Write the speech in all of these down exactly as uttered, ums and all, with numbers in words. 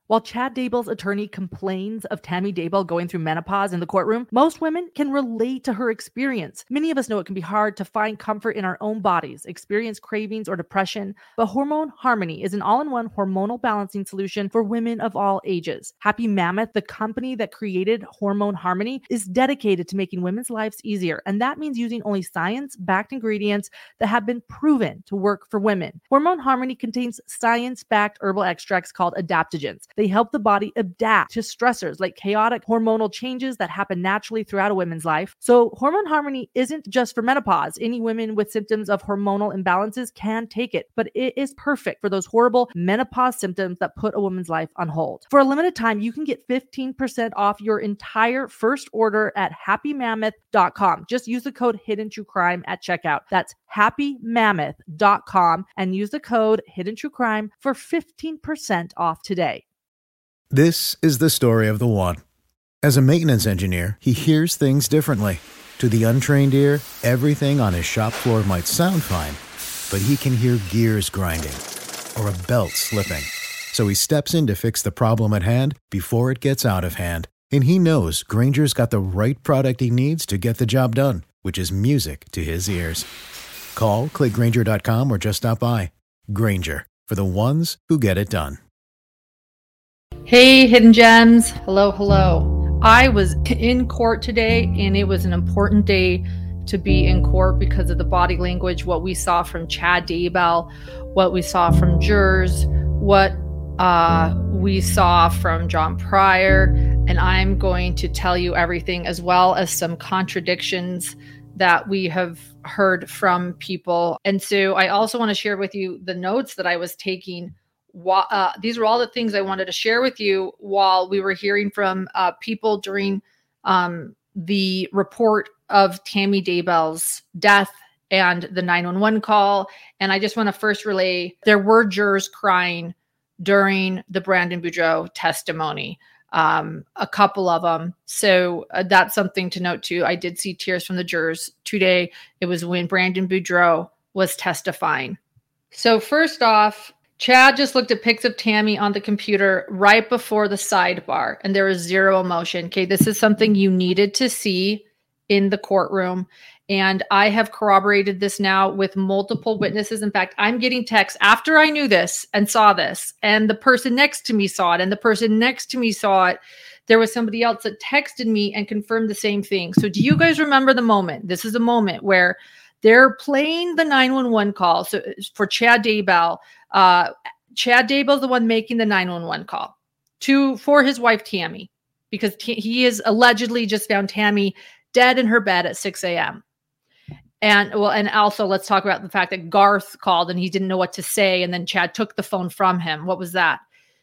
While Chad Daybell's attorney complains of Tammy Daybell going through menopause in the courtroom, most women can relate to her experience. Many of us know it can be hard to find comfort in our own bodies, experience cravings or depression, but Hormone Harmony is an all-in-one hormonal balancing solution for women of all ages. Happy Mammoth, the company that created Hormone Harmony, is dedicated to making women's lives easier, and that means using only science-backed ingredients that have been proven to work for women. Hormone Harmony contains science-backed herbal extracts called adaptogens. They help the body adapt to stressors like chaotic hormonal changes that happen naturally throughout a woman's life. So Hormone Harmony isn't just for menopause. Any women with symptoms of hormonal imbalances can take it, but it is perfect for those horrible menopause symptoms that put a woman's life on hold. For a limited time, you can get fifteen percent off your entire first order at happy mammoth dot com. Just use the code Hidden True Crime at checkout. That's happy mammoth dot com and use the code Hidden True Crime for fifteen percent off today. This is the story of the one. As a maintenance engineer, he hears things differently. To the untrained ear, everything on his shop floor might sound fine, but he can hear gears grinding or a belt slipping. So he steps in to fix the problem at hand before it gets out of hand. And he knows Grainger's got the right product he needs to get the job done, which is music to his ears. Call, click Grainger dot com, or just stop by. Grainger, for the ones who get it done. Hey, Hidden Gems. Hello, hello. I was in court today, and it was an important day to be in court because of the body language, what we saw from Chad Daybell, what we saw from jurors, what uh, we saw from John Pryor, and I'm going to tell you everything, as well as some contradictions that we have heard from people. And so I also want to share with you the notes that I was taking. Uh, these were all the things I wanted to share with you while we were hearing from uh, people during um, the report of Tammy Daybell's death and the nine one one call. And I just want to first relay, there were jurors crying during the Brandon Boudreaux testimony, um, a couple of them. So uh, that's something to note too. I did see tears from the jurors today. It was when Brandon Boudreaux was testifying. So first off, Chad just looked at pics of Tammy on the computer right before the sidebar, and there was zero emotion. Okay, this is something you needed to see in the courtroom, and I have corroborated this now with multiple witnesses. In fact, I'm getting texts after I knew this and saw this, and the person next to me saw it, and the person next to me saw it. There was somebody else that texted me and confirmed the same thing. So do you guys remember the moment? This is a moment where they're playing the nine one one call. So for Chad Daybell, uh, Chad Daybell is the one making the nine one one call to for his wife, Tammy, because t- he is allegedly just found Tammy dead in her bed at six a.m. And well, and also let's talk about the fact that Garth called and he didn't know what to say. And then Chad took the phone from him. What was that?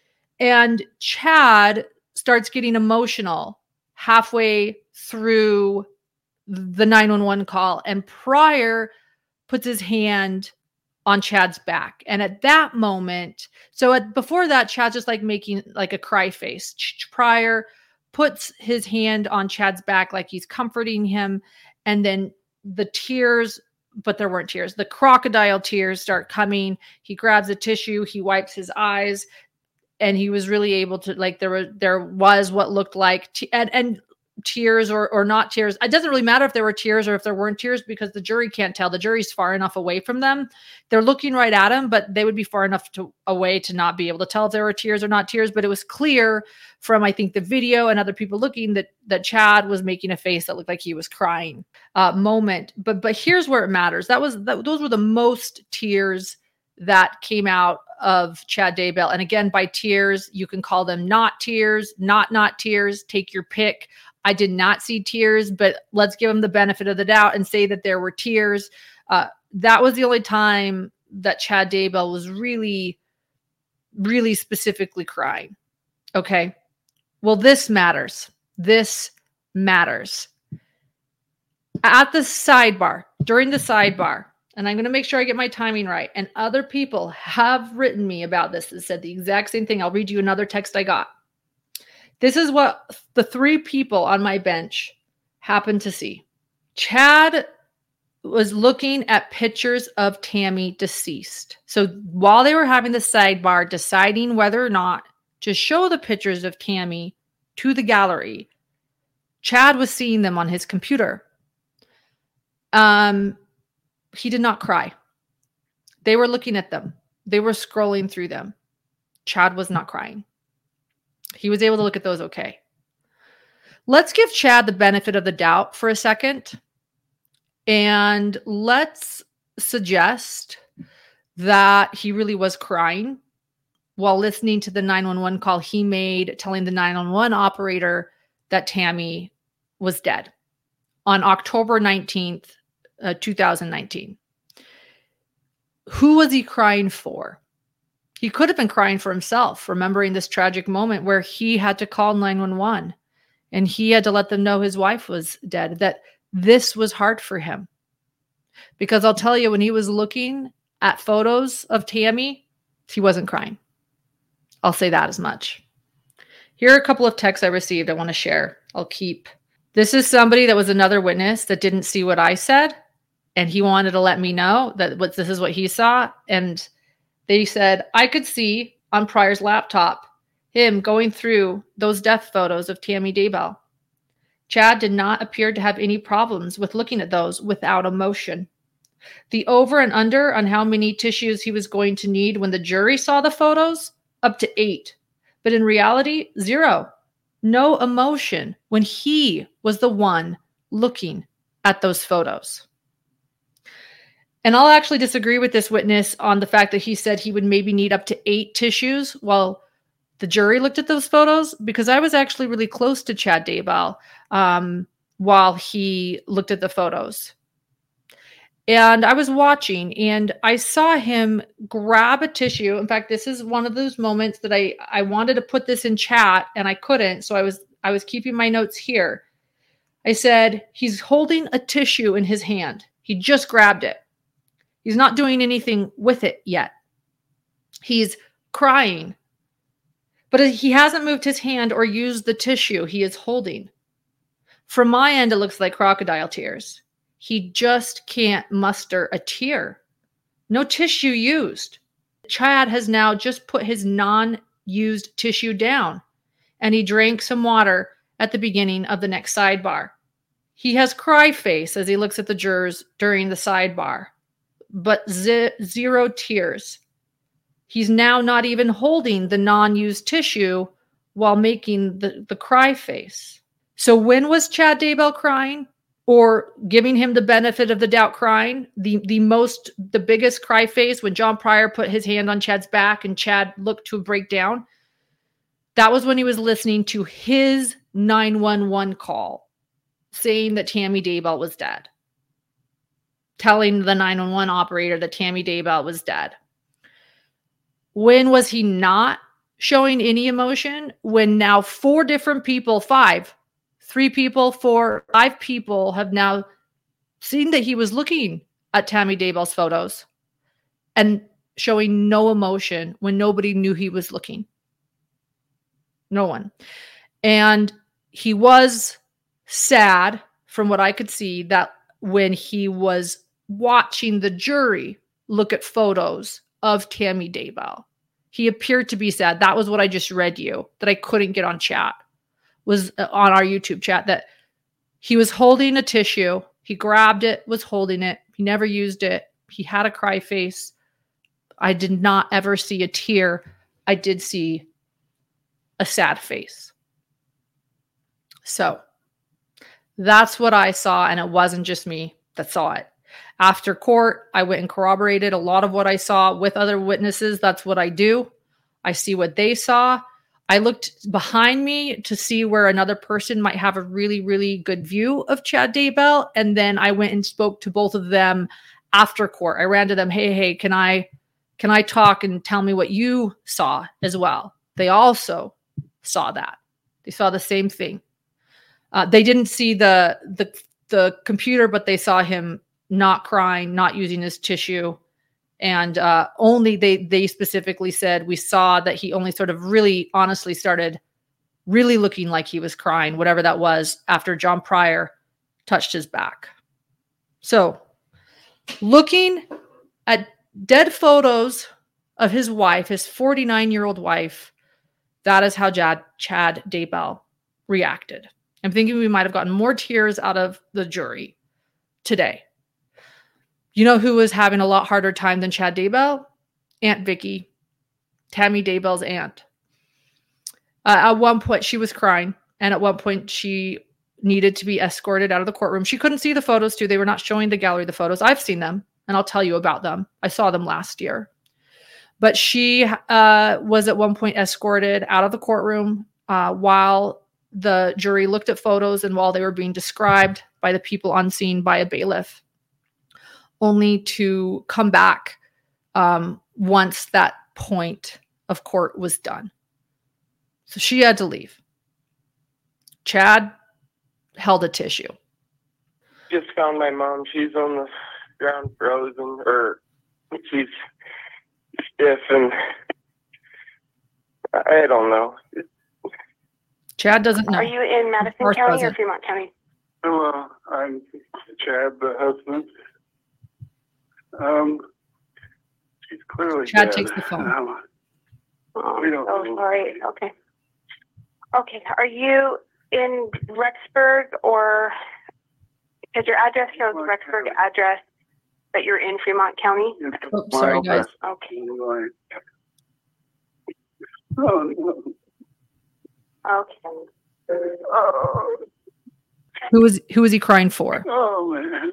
And Chad starts getting emotional halfway through the nine one one call, and Pryor puts his hand on Chad's back. And at that moment, so at, before that, Chad's just like making like a cry face. Ch- Pryor puts his hand on Chad's back like he's comforting him. And then the tears, but there weren't tears. The crocodile tears start coming. He grabs a tissue, he wipes his eyes, and he was really able to, like, there was, there was what looked like, t- and, and tears or or not tears. It doesn't really matter if there were tears or if there weren't tears, because the jury can't tell. The jury's far enough away from them. They're looking right at him, but they would be far enough to, away to not be able to tell if there were tears or not tears. But it was clear from, I think, the video and other people looking that that Chad was making a face that looked like he was crying uh, moment. But but here's where it matters. That was that, those were the most tears that came out of Chad Daybell. And again, by tears, you can call them not tears, not not tears. Take your pick. I did not see tears, but let's give him the benefit of the doubt and say that there were tears. Uh, that was the only time that Chad Daybell was really, really specifically crying. Okay. Well, this matters. This matters. At the sidebar, during the sidebar, and I'm going to make sure I get my timing right, and other people have written me about this and said the exact same thing. I'll read you another text I got. This is what the three people on my bench happened to see. Chad was looking at pictures of Tammy deceased. So while they were having the sidebar, deciding whether or not to show the pictures of Tammy to the gallery, Chad was seeing them on his computer. Um, he did not cry. They were looking at them. They were scrolling through them. Chad was not crying. He was able to look at those okay. Let's give Chad the benefit of the doubt for a second. And let's suggest that he really was crying while listening to the nine one one call he made, telling the nine one one operator that Tammy was dead on October nineteenth, uh, two thousand nineteen. Who was he crying for? He could have been crying for himself, remembering this tragic moment where he had to call nine one one and he had to let them know his wife was dead, that this was hard for him. Because I'll tell you, when he was looking at photos of Tammy, he wasn't crying. I'll say that as much. Here are a couple of texts I received I want to share. I'll keep. This is somebody that was another witness that didn't see what I said, and he wanted to let me know that what this is what he saw. And they said, I could see on Pryor's laptop him going through those death photos of Tammy Daybell. Chad did not appear to have any problems with looking at those without emotion. The over and under on how many tissues he was going to need when the jury saw the photos, up to eight. But in reality, zero. No emotion when he was the one looking at those photos. And I'll actually disagree with this witness on the fact that he said he would maybe need up to eight tissues while the jury looked at those photos, because I was actually really close to Chad Daybell um, while he looked at the photos. And I was watching and I saw him grab a tissue. In fact, this is one of those moments that I, I wanted to put this in chat and I couldn't. So I was, I was keeping my notes here. I said, he's holding a tissue in his hand. He just grabbed it. He's not doing anything with it yet. He's crying, but he hasn't moved his hand or used the tissue he is holding. From my end, it looks like crocodile tears. He just can't muster a tear. No tissue used. Chad has now just put his non-used tissue down, and he drank some water at the beginning of the next sidebar. He has cry face as he looks at the jurors during the sidebar, but z- zero tears. He's now not even holding the non-used tissue while making the, the cry face. So when was Chad Daybell crying? Or giving him the benefit of the doubt crying? The, the most, the biggest cry face when John Pryor put his hand on Chad's back and Chad looked to break down? That was when he was listening to his nine one one call saying that Tammy Daybell was dead. Telling the nine one one operator that Tammy Daybell was dead. When was he not showing any emotion? When now four different people, five, three people, four, five people have now seen that he was looking at Tammy Daybell's photos and showing no emotion when nobody knew he was looking. No one. And he was sad, from what I could see, that when he was watching the jury look at photos of Tammy Daybell, he appeared to be sad. That was what I just read you, that I couldn't get on chat, was on our YouTube chat, that he was holding a tissue. He grabbed it, was holding it. He never used it. He had a cry face. I did not ever see a tear. I did see a sad face. So that's what I saw. And it wasn't just me that saw it. After court, I went and corroborated a lot of what I saw with other witnesses. That's what I do. I see what they saw. I looked behind me to see where another person might have a really, really good view of Chad Daybell. And then I went and spoke to both of them after court. I ran to them, hey, hey, can I, can I talk and tell me what you saw as well? They also saw that. They saw the same thing. Uh, they didn't see the, the, the computer, but they saw him not crying, not using his tissue. And uh, only they they specifically said we saw that he only sort of really honestly started really looking like he was crying, whatever that was, after John Pryor touched his back. So looking at dead photos of his wife, his forty-nine-year-old wife, That is how Chad, Chad Daybell reacted. I'm thinking we might have gotten more tears out of the jury today. You know who was having a lot harder time than Chad Daybell? Aunt Vicky, Tammy Daybell's aunt. Uh, at one point, she was crying. And at one point, she needed to be escorted out of the courtroom. She couldn't see the photos, too. They were not showing the gallery the photos. I've seen them, and I'll tell you about them. I saw them last year. But she uh, was at one point escorted out of the courtroom uh, while the jury looked at photos and while they were being described by the people on scene by a bailiff, only to come back um, once that point of court was done. So she had to leave. Chad held a tissue. Just found my mom. She's on the ground frozen, or she's stiff, and I don't know. Chad doesn't know. Are you in Madison North County doesn't. or Fremont County? Hello, I'm Chad, the husband. Um, she's clearly Chad dead. takes the phone. Um, Oh, We don't so know. sorry. Okay. Okay. Are you in Rexburg, or because your address shows Fremont Rexburg County. address, but you're in Fremont County? it's a Oh, sorry, mile guys. back. Okay. Anyway. Oh, no. Okay. Oh. Who was who was he crying for? Oh, man.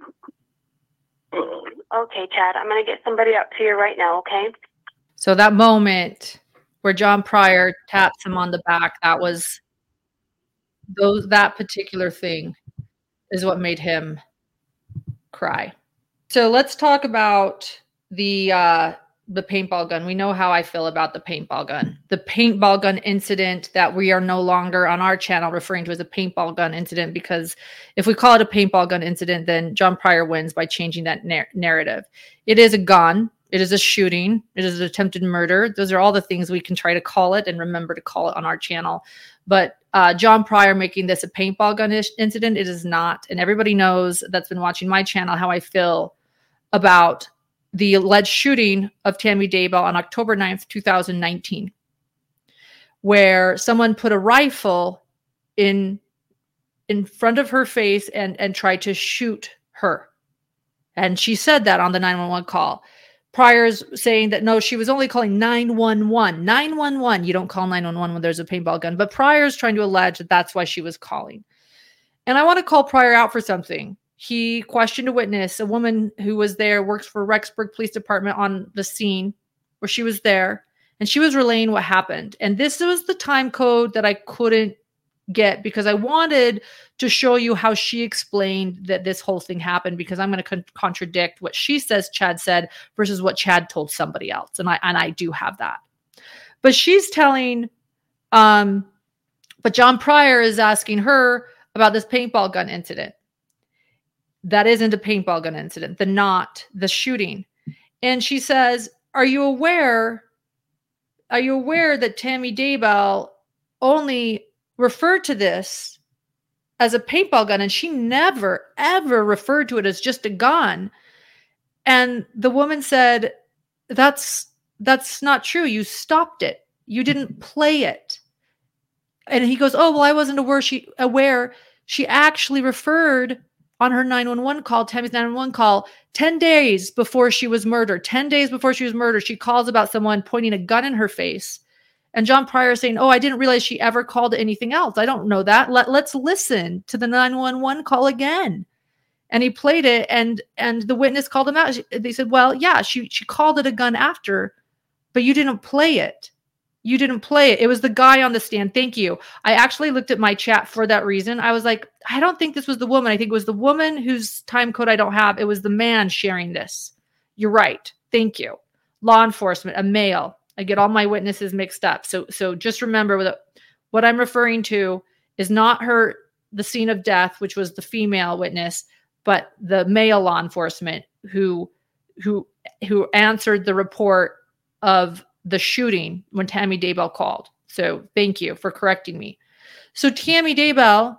Oh. Okay, Chad. I'm gonna get somebody up to you right now. Okay. So that moment where John Pryor taps him on the back, that was those that particular thing is what made him cry. So let's talk about the uh, the paintball gun. We know how I feel about the paintball gun. The paintball gun incident that we are no longer on our channel referring to as a paintball gun incident, because if we call it a paintball gun incident, then John Pryor wins by changing that nar- narrative. It is a gun. It is a shooting. It is an attempted murder. Those are all the things we can try to call it and remember to call it on our channel. But uh, John Pryor making this a paintball gun ish incident, it is not. And everybody knows that's been watching my channel how I feel about the alleged shooting of Tammy Daybell on October ninth, two thousand nineteen, where someone put a rifle in in front of her face and, and tried to shoot her. And she said that on the nine one one call. Pryor's saying that, no, she was only calling nine one one. nine one one, you don't call nine one one when there's a paintball gun. But Pryor's trying to allege that that's why she was calling. And I want to call Pryor out for something. He questioned a witness, a woman who was there, works for Rexburg Police Department on the scene where she was there. And she was relaying what happened. And this was the time code that I couldn't get because I wanted to show you how she explained that this whole thing happened, because I'm going to con- contradict what she says Chad said versus what Chad told somebody else. And I, and I do have that, but she's telling, um, but John Pryor is asking her about this paintball gun incident. That isn't a paintball gun incident, the not the shooting. And she says, are you aware, are you aware that Tammy Daybell only referred to this as a paintball gun, and she never, ever referred to it as just a gun? And the woman said, that's, that's not true. You stopped it. You didn't play it. And he goes, oh, well, I wasn't aware she, aware she actually referred on her nine one one call, Tammy's nine one one call, ten days before she was murdered. ten days before she was murdered, she calls about someone pointing a gun in her face. And John Pryor is saying, oh, I didn't realize she ever called it anything else. I don't know that. Let, let's listen to the nine one one call again. And he played it, and and the witness called him out. She, they said, well, yeah, she she called it a gun after, but you didn't play it. You didn't play it. It was the guy on the stand. Thank you. I actually looked at my chat for that reason. I was like, I don't think this was the woman. I think it was the woman whose time code I don't have. It was the man sharing this. You're right. Thank you. Law enforcement, a male. I get all my witnesses mixed up. So so just remember that what I'm referring to is not her, the scene of death, which was the female witness, but the male law enforcement who who who answered the report of the shooting when Tammy Daybell called. So thank you for correcting me. So Tammy Daybell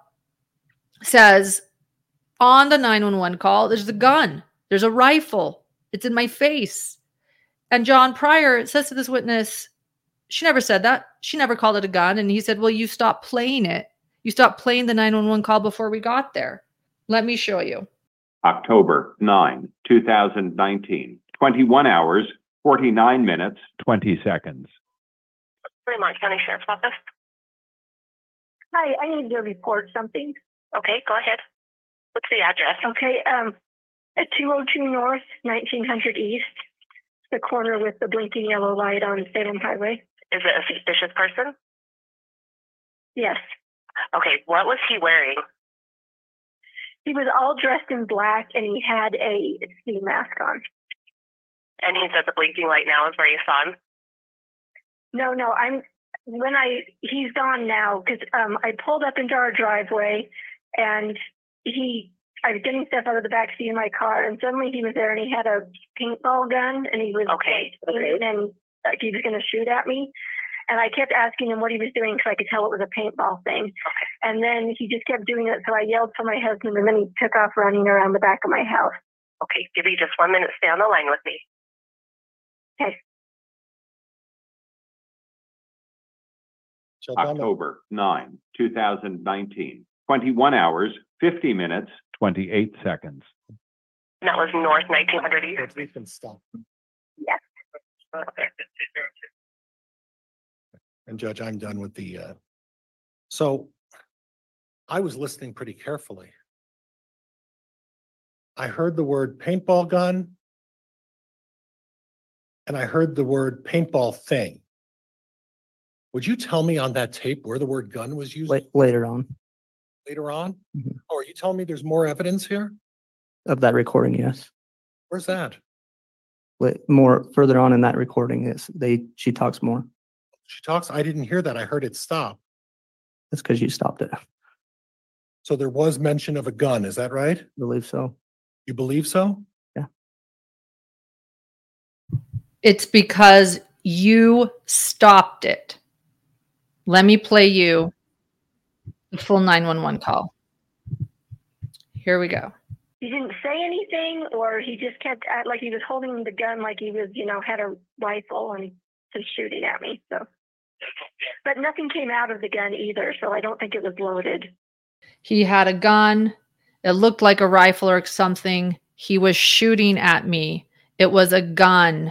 says on the nine one one call, there's a gun, there's a rifle, it's in my face. And John Pryor says to this witness, she never said that. She never called it a gun. And he said, well, you stopped playing it. You stopped playing the nine one one call before we got there. Let me show you. October ninth, two thousand nineteen, twenty-one hours, forty-nine minutes, twenty seconds. Fremont County Sheriff's Office. Hi, I need to report something. Okay, go ahead. What's the address? Okay, um, at two oh two North, nineteen hundred East, the corner with the blinking yellow light on Salem Highway. Is it a suspicious person? Yes. Okay, what was he wearing? He was all dressed in black and he had a ski mask on. And he said the blinking light now is where you saw him? No, no, I'm, when I, he's gone now because um, I pulled up into our driveway and he, I was getting stuff out of the back seat of my car and suddenly he was there and he had a paintball gun and he was, okay, okay. and like, he was going to shoot at me. And I kept asking him what he was doing because I could tell it was a paintball thing. Okay. And then he just kept doing it. So I yelled for my husband and then he took off running around the back of my house. Okay, give me just one minute. Stay on the line with me. Okay. October ninth, two thousand nineteen, twenty-one hours, fifty minutes, twenty-eight seconds. That was North nineteen hundred East. We can stop. Yes. Okay. And Judge, I'm done with the, uh, so I was listening pretty carefully. I heard the word paintball gun and I heard the word paintball thing. Would you tell me on that tape where the word gun was used? Late, later on. Later on? Mm-hmm. Oh, are you telling me there's more evidence here? Of that recording, yes. Where's that? Wait, more further on in that recording is they she talks more. She talks, I didn't hear that. I heard it stop. That's because you stopped it. So there was mention of a gun, is that right? I believe so. You believe so? Yeah. It's because you stopped it. Let me play you the full nine one one call. Here we go. He didn't say anything, or he just kept act like he was holding the gun like he was, you know, had a rifle and just shooting at me. So, but nothing came out of the gun either, so I don't think it was loaded. He had a gun. It looked like a rifle or something. He was shooting at me. It was a gun.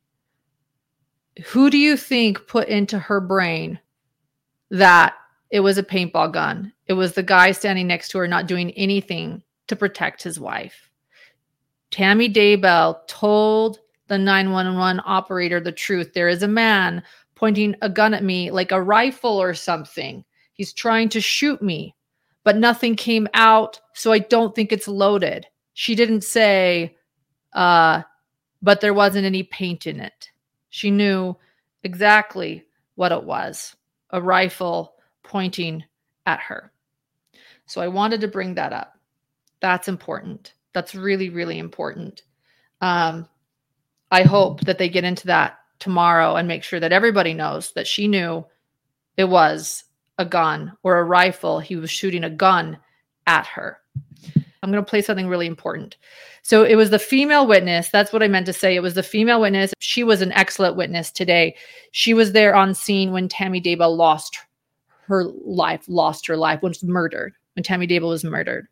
Who do you think put into her brain that it was a paintball gun? It was the guy standing next to her not doing anything to protect his wife. Tammy Daybell told the nine one one operator the truth. There is a man pointing a gun at me like a rifle or something. He's trying to shoot me, but nothing came out, so I don't think it's loaded. She didn't say, uh, but there wasn't any paint in it. She knew exactly what it was, a rifle pointing at her. So I wanted to bring that up. That's important. That's really, really important. Um, I hope that they get into that tomorrow and make sure that everybody knows that she knew it was a gun or a rifle. He was shooting a gun at her. I'm going to play something really important. So it was the female witness. That's what I meant to say. It was the female witness. She was an excellent witness today. She was there on scene when Tammy Daybell lost her life, lost her life, when she was murdered, when Tammy Daybell was murdered.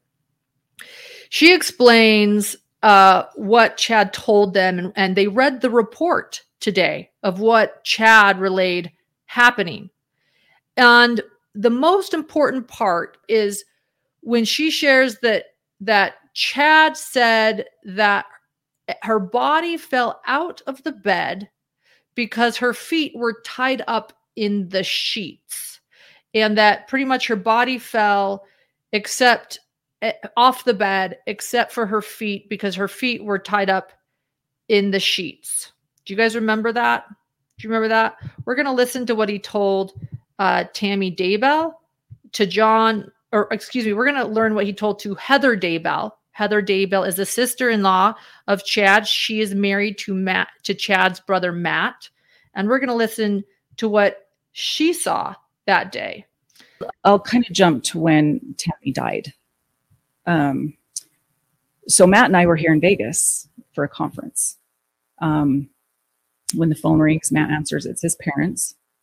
She explains uh, what Chad told them, and, and they read the report today of what Chad relayed happening. And the most important part is when she shares that that Chad said that her body fell out of the bed because her feet were tied up in the sheets, and that pretty much her body fell except off the bed, except for her feet, because her feet were tied up in the sheets. Do you guys remember that? Do you remember that? We're going to listen to what he told uh, Tammy Daybell, to John, or excuse me, we're going to learn what he told to Heather Daybell. Heather Daybell is the sister-in-law of Chad. She is married to Matt, to Chad's brother, Matt. And we're going to listen to what she saw that day. I'll kind of jump to when Tammy died. Um, so Matt and I were here in Vegas for a conference. Um, when the phone rings, Matt answers. It's his parents.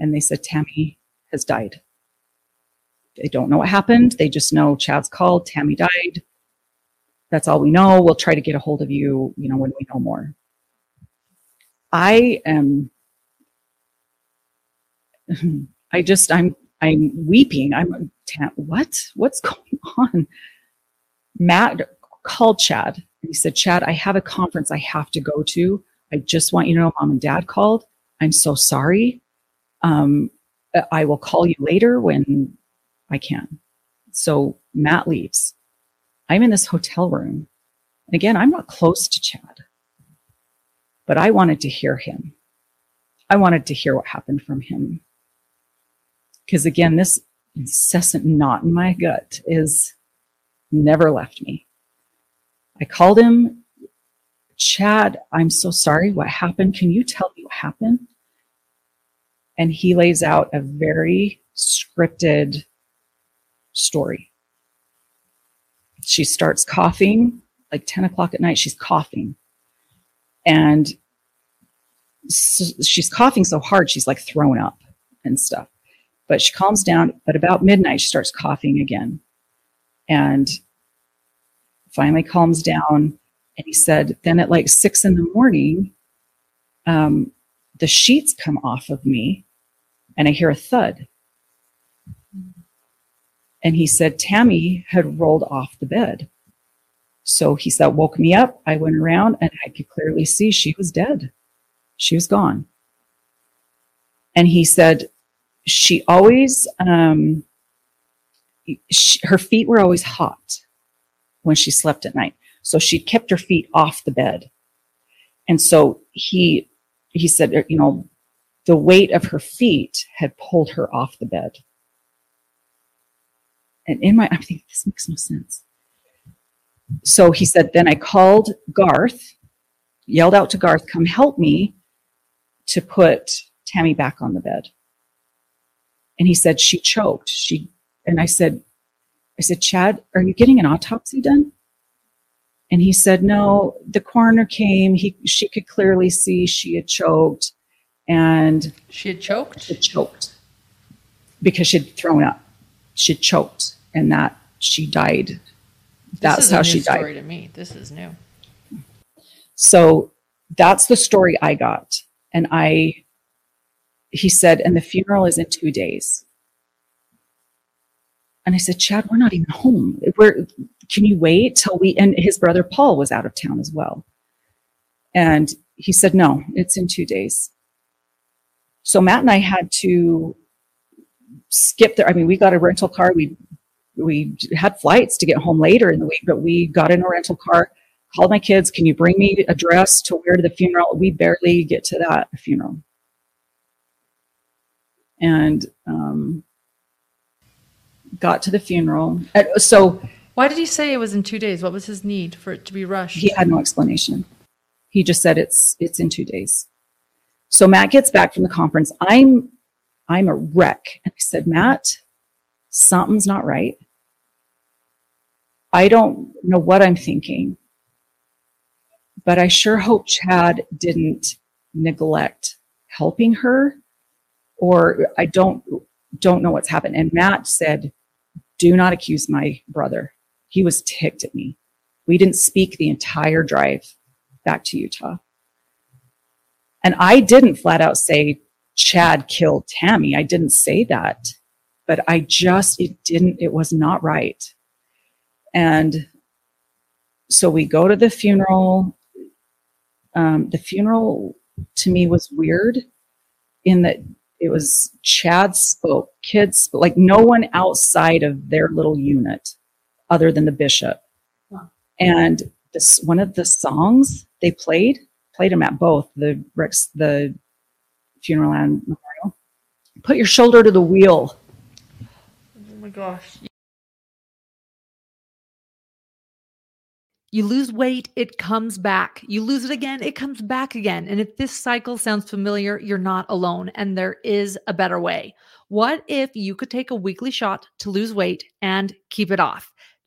and they said, Tammy has died. They don't know what happened. They just know Chad's called, Tammy died. That's all we know. We'll try to get a hold of you, you know, when we know more. I am, I just, I'm, I'm weeping. I'm, what? What's going on? Matt called Chad and he said, Chad, I have a conference I have to go to. I just want you to know mom and dad called. I'm so sorry. Um, I will call you later when I can. So Matt leaves. I'm in this hotel room. And again, I'm not close to Chad, but I wanted to hear him. I wanted to hear what happened from him. Because again, this incessant knot in my gut is never left me. I called him, Chad, I'm so sorry. What happened? Can you tell me what happened? And he lays out a very scripted story. She starts coughing, like ten o'clock at night, she's coughing. And so she's coughing so hard, she's like thrown up and stuff. But she calms down, but about midnight, she starts coughing again. And finally calms down. And he said, then at like six in the morning, um, the sheets come off of me and I hear a thud. And he said, Tammy had rolled off the bed. So he said, woke me up. I went around and I could clearly see she was dead. She was gone. And he said, she always, um, she, her feet were always hot when she slept at night. So she kept her feet off the bed. And so he, he said, you know, the weight of her feet had pulled her off the bed. And in my, I'm thinking, this makes no sense. So he said, then I called Garth, yelled out to Garth, come help me to put Tammy back on the bed. And he said, she choked. She, and I said, I said, Chad, are you getting an autopsy done? And he said, no, the coroner came. He, she could clearly see she had choked. And she had choked? She had choked because she'd thrown up. She choked and that she died. That's how she died. This is a new story to me. This is new. So that's the story I got. And I, he said, and the funeral is in two days. And I said, Chad, we're not even home. We're, can you wait till we, and his brother Paul was out of town as well. And he said, no, it's in two days. So Matt and I had to skip there. I mean, we got a rental car. We, we had flights to get home later in the week, but we got in a rental car, called my kids, can you bring me a dress to wear to the funeral? We barely get to that funeral. And, um, got to the funeral. Uh, so why did he say it was in two days? What was his need for it to be rushed? He had no explanation. He just said it's, it's in two days. So Matt gets back from the conference. I'm, I'm a wreck. And I said, Matt, something's not right. I don't know what I'm thinking, but I sure hope Chad didn't neglect helping her, or I don't, don't know what's happened. And Matt said, do not accuse my brother. He was ticked at me. We didn't speak the entire drive back to Utah. And I didn't flat out say Chad killed Tammy. I didn't say that, but I just, it didn't, it was not right. And so we go to the funeral. Um, the funeral to me was weird in that it was Chad spoke, kids spoke, like no one outside of their little unit other than the bishop. Wow. And this, one of the songs they played, played them at both the Rex, the funeral and memorial. Put your shoulder to the wheel. Oh my gosh. You lose weight, it comes back. You lose it again, it comes back again. And if this cycle sounds familiar, you're not alone, and there is a better way. What if you could take a weekly shot to lose weight and keep it off?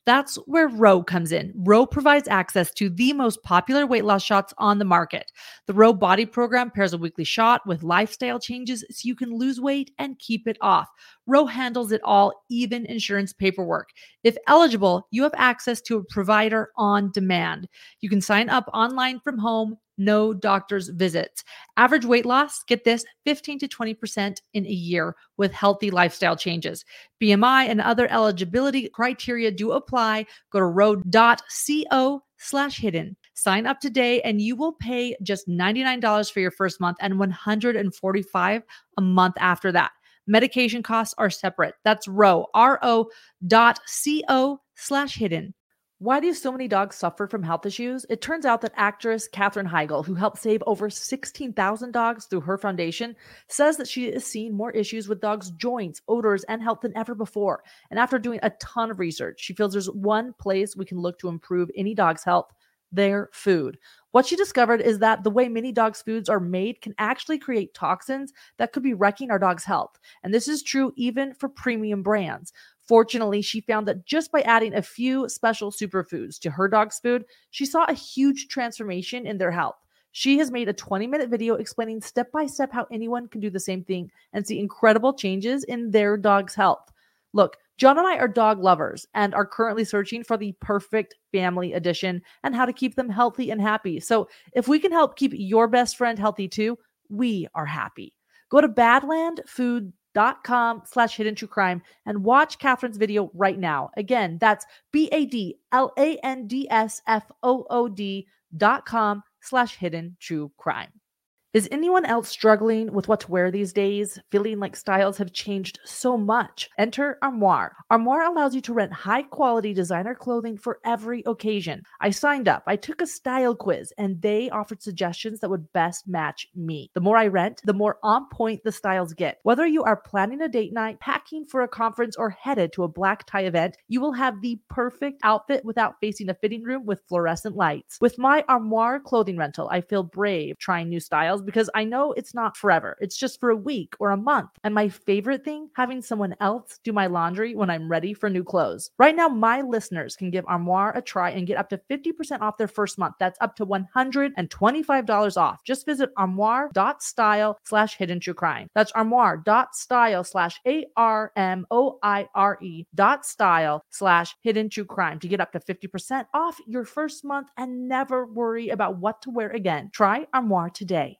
That's where Roe comes in. Roe provides access to the most popular weight loss shots on the market. The Roe Body Program pairs a weekly shot with lifestyle changes so you can lose weight and keep it off. Roe handles it all, even insurance paperwork. If eligible, you have access to a provider on demand. You can sign up online from home, no doctor's visits. Average weight loss, get this, fifteen to twenty percent in a year with healthy lifestyle changes. B M I and other eligibility criteria do apply. Go to roe.co slash hidden. Sign up today and you will pay just ninety-nine dollars for your first month and one hundred forty-five dollars a month after that. Medication costs are separate. That's Roe, R-O dot C-O slash hidden. Why do so many dogs suffer from health issues? It turns out that actress Katherine Heigl, who helped save over sixteen thousand dogs through her foundation, says that she has seen more issues with dogs' joints, odors, and health than ever before. And after doing a ton of research, she feels there's one place we can look to improve any dog's health: their food. What she discovered is that the way many dogs' foods are made can actually create toxins that could be wrecking our dog's health. And this is true even for premium brands. Fortunately, she found that just by adding a few special superfoods to her dog's food, she saw a huge transformation in their health. She has made a twenty minute video explaining step by step how anyone can do the same thing and see incredible changes in their dog's health. Look, John and I are dog lovers and are currently searching for the perfect family edition and how to keep them healthy and happy. So if we can help keep your best friend healthy too, we are happy. Go to badlandfood dot com slash hidden true crime and watch Catherine's video right now. Again, that's B-A-D-L-A-N-D-S-F-O-O-D dot com slash hidden true crime. Is anyone else struggling with what to wear these days, feeling like styles have changed so much? Enter Armoire. Armoire allows you to rent high-quality designer clothing for every occasion. I signed up, I took a style quiz, and they offered suggestions that would best match me. The more I rent, the more on point the styles get. Whether you are planning a date night, packing for a conference, or headed to a black tie event, you will have the perfect outfit without facing a fitting room with fluorescent lights. With my Armoire clothing rental, I feel brave trying new styles because I know it's not forever. It's just for a week or a month. And my favorite thing, having someone else do my laundry when I'm ready for new clothes. Right now, my listeners can give Armoire a try and get up to fifty percent off their first month. That's up to one hundred twenty-five dollars off. Just visit armoire.style slash hidden true crime. That's armoire.style slash A-R-M-O-I-R-E dot style slash hidden true crime to get up to fifty percent off your first month and never worry about what to wear again. Try Armoire today.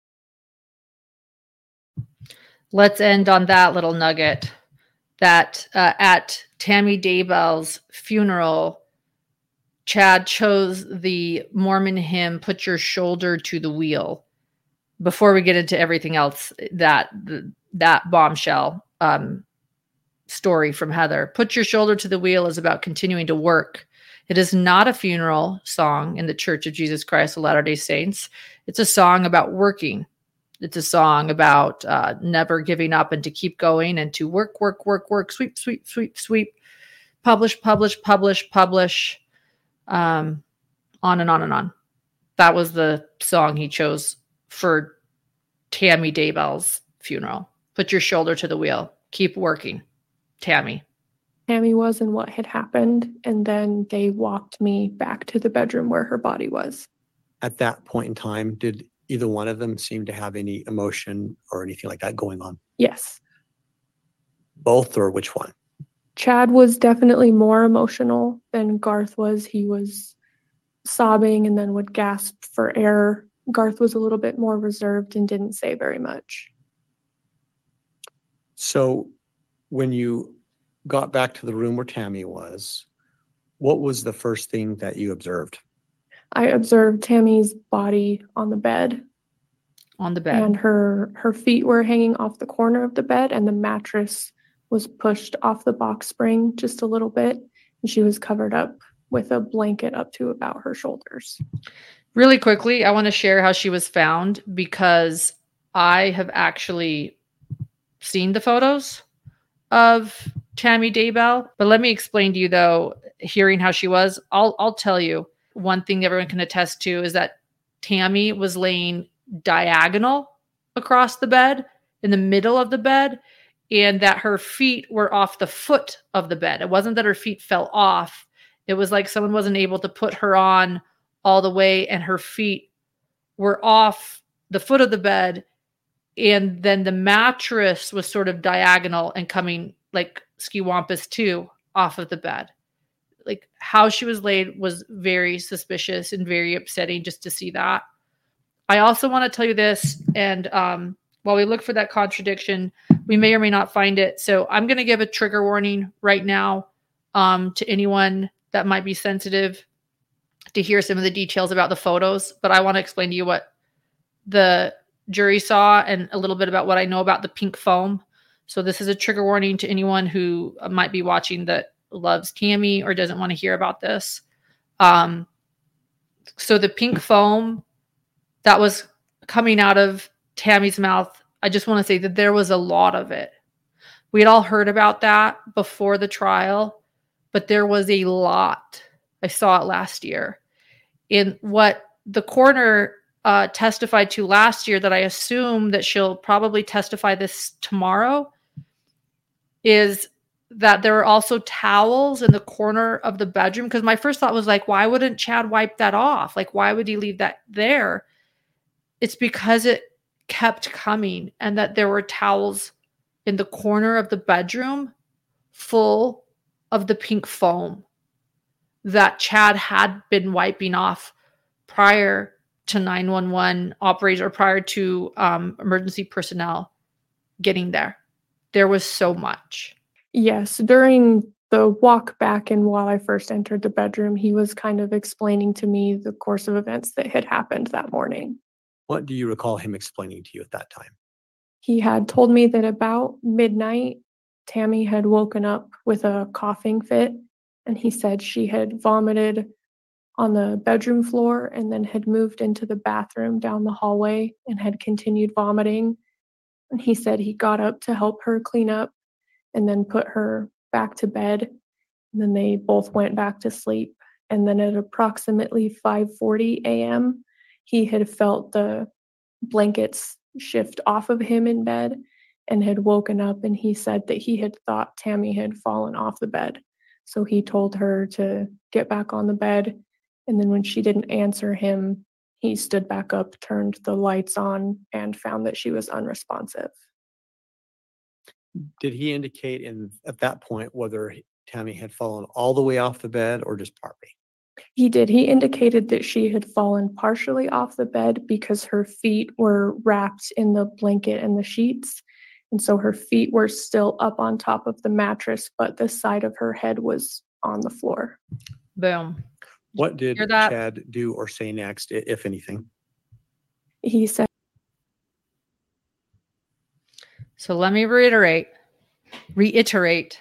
Let's end on that little nugget that uh, at Tammy Daybell's funeral, Chad chose the Mormon hymn, "Put Your Shoulder to the Wheel." Before we get into everything else, that that bombshell um, story from Heather, "Put Your Shoulder to the Wheel" is about continuing to work. It is not a funeral song in the Church of Jesus Christ of Latter-day Saints. It's a song about working. It's a song about uh, never giving up and to keep going and to work, work, work, work, sweep, sweep, sweep, sweep, publish, publish, publish, publish, um, on and on and on. That was the song he chose for Tammy Daybell's funeral. Put your shoulder to the wheel. Keep working. Tammy. Tammy was and what had happened, and then they walked me back to the bedroom where her body was. At that point in time, did either one of them seem to have any emotion or anything like that going on? Yes. Both, or which one? Chad was definitely more emotional than Garth was. He was sobbing and then would gasp for air. Garth was a little bit more reserved and didn't say very much. So when you got back to the room where Tammy was, what was the first thing that you observed? I observed Tammy's body on the bed. On the bed. And her, her feet were hanging off the corner of the bed, and the mattress was pushed off the box spring just a little bit, and she was covered up with a blanket up to about her shoulders. Really quickly, I want to share how she was found, because I have actually seen the photos of Tammy Daybell. But let me explain to you, though, hearing how she was, I'll I'll tell you. One thing everyone can attest to is that Tammy was laying diagonal across the bed, in the middle of the bed, and that her feet were off the foot of the bed. It wasn't that her feet fell off. It was like someone wasn't able to put her on all the way and her feet were off the foot of the bed. And then the mattress was sort of diagonal and coming like skiwampus too off of the bed. Like how she was laid was very suspicious and very upsetting just to see that. I also want to tell you this, and um, while we look for that contradiction, we may or may not find it. So I'm going to give a trigger warning right now um, to anyone that might be sensitive to hear some of the details about the photos. But I want to explain to you what the jury saw and a little bit about what I know about the pink foam. So this is a trigger warning to anyone who might be watching that loves Tammy or doesn't want to hear about this. Um, so the pink foam that was coming out of Tammy's mouth, I just want to say that there was a lot of it. We had all heard about that before the trial, but there was a lot. I saw it last year. In what the coroner uh, testified to last year, that I assume that she'll probably testify this tomorrow, is that there were also towels in the corner of the bedroom. Because my first thought was like, why wouldn't Chad wipe that off? Like, why would he leave that there? It's because it kept coming, and that there were towels in the corner of the bedroom full of the pink foam that Chad had been wiping off prior to nine one one operators or prior to um, emergency personnel getting there. There was so much. Yes, during the walk back and while I first entered the bedroom, he was kind of explaining to me the course of events that had happened that morning. What do you recall him explaining to you at that time? He had told me that about midnight, Tammy had woken up with a coughing fit, and he said she had vomited on the bedroom floor and then had moved into the bathroom down the hallway and had continued vomiting. And he said he got up to help her clean up and then put her back to bed. And then they both went back to sleep. And then at approximately five forty a.m., he had felt the blankets shift off of him in bed and had woken up, and he said that he had thought Tammy had fallen off the bed. So he told her to get back on the bed, and then when she didn't answer him, he stood back up, turned the lights on, and found that she was unresponsive. Did he indicate in at that point whether Tammy had fallen all the way off the bed or just partly? He did. He indicated that she had fallen partially off the bed because her feet were wrapped in the blanket and the sheets. And so her feet were still up on top of the mattress, but the side of her head was on the floor. Boom. What did Chad do or say next, i- if anything? He said, So let me reiterate, reiterate.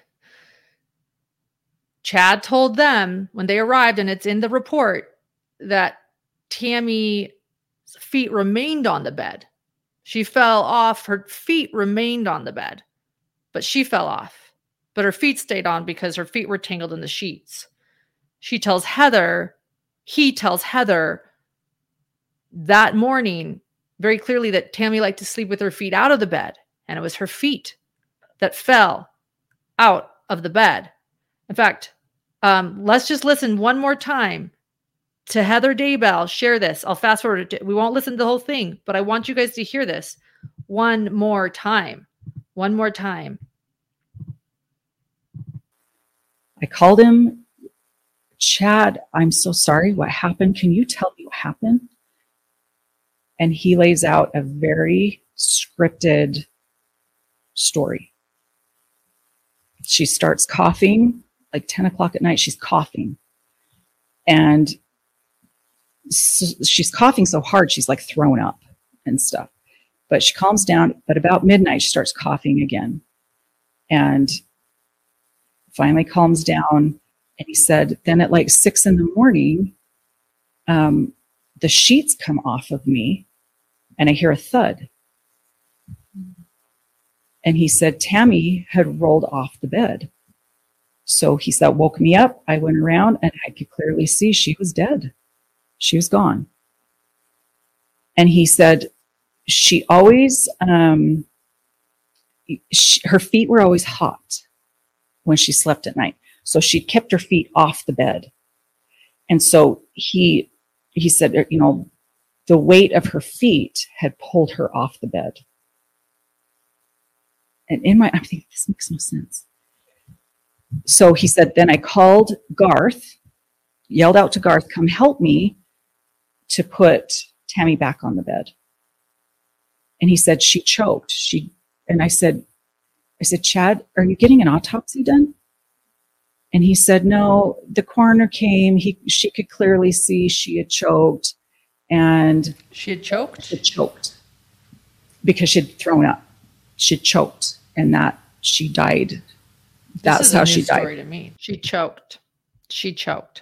Chad told them when they arrived, and it's in the report, that Tammy's feet remained on the bed. She fell off. Her feet remained on the bed, but she fell off. But her feet stayed on because her feet were tangled in the sheets. She tells Heather, he tells Heather that morning very clearly that Tammy liked to sleep with her feet out of the bed, and it was her feet that fell out of the bed. In fact, um, let's just listen one more time to Heather Daybell share this. I'll fast forward it. We won't listen to the whole thing, but I want you guys to hear this one more time. One more time. I called him, Chad, I'm so sorry. What happened? Can you tell me what happened? And he lays out a very scripted story. She starts coughing, like ten o'clock at night, she's coughing. And so she's coughing so hard, she's like thrown up and stuff. But she calms down. But about midnight, she starts coughing again. And finally calms down. And he said, then at like six in the morning, um, the sheets come off of me and I hear a thud. And he said, Tammy had rolled off the bed. So he said, woke me up. I went around and I could clearly see she was dead. She was gone. And he said, she always, um, she, her feet were always hot when she slept at night. So she kept her feet off the bed And so he, he said, you know, the weight of her feet had pulled her off the bed. And in my, I'm thinking, this makes no sense. So he said, then I called Garth, yelled out to Garth, come help me to put Tammy back on the bed. And he said, she choked. She, and I said, I said, Chad, are you getting an autopsy done? And he said, no, the coroner came. He, she could clearly see she had choked. And she had choked? She had choked because she had thrown up. She choked, and that she died. That's this is how a new she died. Story to me. She choked. She choked.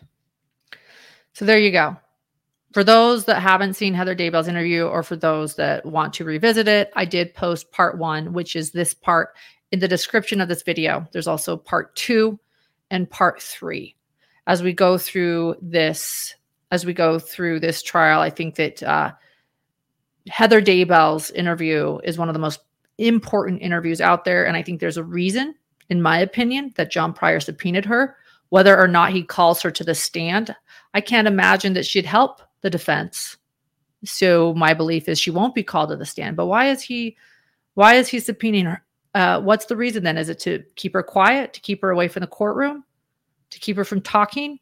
So there you go. For those that haven't seen Heather Daybell's interview, or for those that want to revisit it, I did post part one, which is this part, in the description of this video. There's also part two and part three. As we go through this, as we go through this trial, I think that uh, Heather Daybell's interview is one of the most important interviews out there. And I think there's a reason, in my opinion, that John Prior subpoenaed her. Whether or not he calls her to the stand, I can't imagine that she'd help the defense. So my belief is she won't be called to the stand. But why is he, why is he subpoenaing her? Uh, what's the reason then? Is it to keep her quiet, to keep her away from the courtroom, to keep her from talking?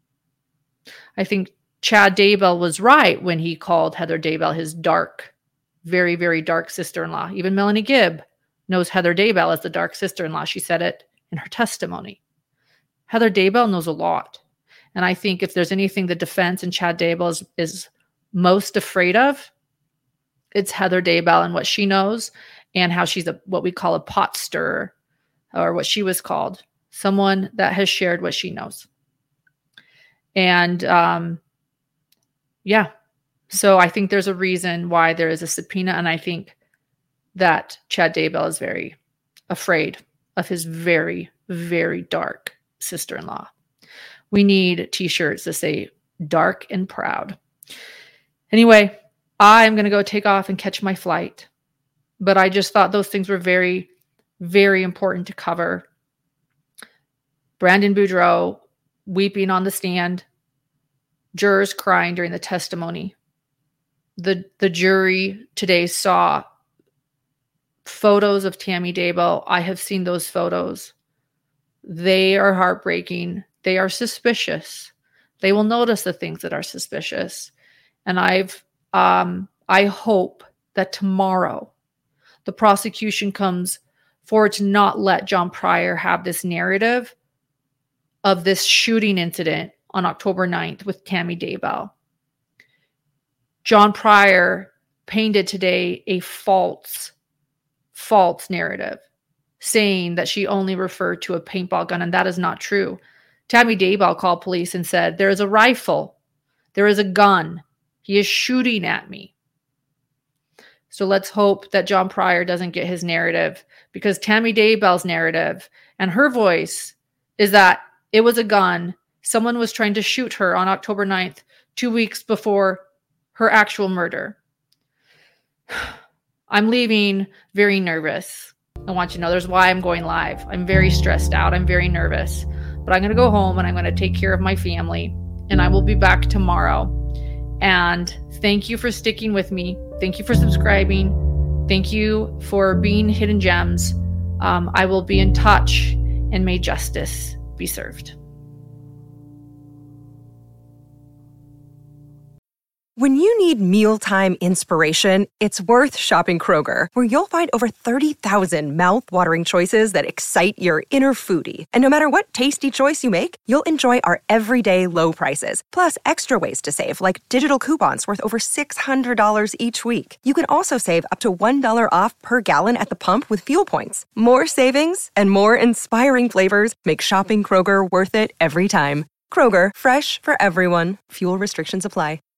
I think Chad Daybell was right when he called Heather Daybell his dark, very, very dark sister-in-law. Even Melanie Gibb knows Heather Daybell as the dark sister-in-law. She said it in her testimony. Heather Daybell knows a lot. And I think if there's anything the defense and Chad Daybell is, is most afraid of, it's Heather Daybell and what she knows, and how she's a what we call a pot stirrer, or what she was called, someone that has shared what she knows. And um, yeah, so I think there's a reason why there is a subpoena, and I think that Chad Daybell is very afraid of his very, very dark sister-in-law. We need t-shirts that say dark and proud. Anyway, I'm going to go take off and catch my flight. But I just thought those things were very, very important to cover. Brandon Boudreaux weeping on the stand, jurors crying during the testimony. The, the jury today saw photos of Tammy Daybell. I have seen those photos. They are heartbreaking. They are suspicious. They will notice the things that are suspicious. And I've, um, I hope that tomorrow the prosecution comes forward to not let John Prior have this narrative of this shooting incident on October ninth with Tammy Daybell. John Prior painted today a false, false narrative, saying that she only referred to a paintball gun, and that is not true. Tammy Daybell called police and said, there is a rifle. There is a gun. He is shooting at me. So let's hope that John Prior doesn't get his narrative, because Tammy Daybell's narrative and her voice is that it was a gun. Someone was trying to shoot her on October ninth, two weeks before her actual murder. I'm leaving very nervous. I want you to know there's why I'm going live. I'm very stressed out. I'm very nervous. But I'm going to go home and I'm going to take care of my family. And I will be back tomorrow. And thank you for sticking with me. Thank you for subscribing. Thank you for being Hidden Gems. Um, I will be in touch, and may justice be served. When you need mealtime inspiration, it's worth shopping Kroger, where you'll find over thirty thousand mouth-watering choices that excite your inner foodie. And no matter what tasty choice you make, you'll enjoy our everyday low prices, plus extra ways to save, like digital coupons worth over six hundred dollars each week. You can also save up to one dollar off per gallon at the pump with fuel points. More savings and more inspiring flavors make shopping Kroger worth it every time. Kroger, fresh for everyone. Fuel restrictions apply.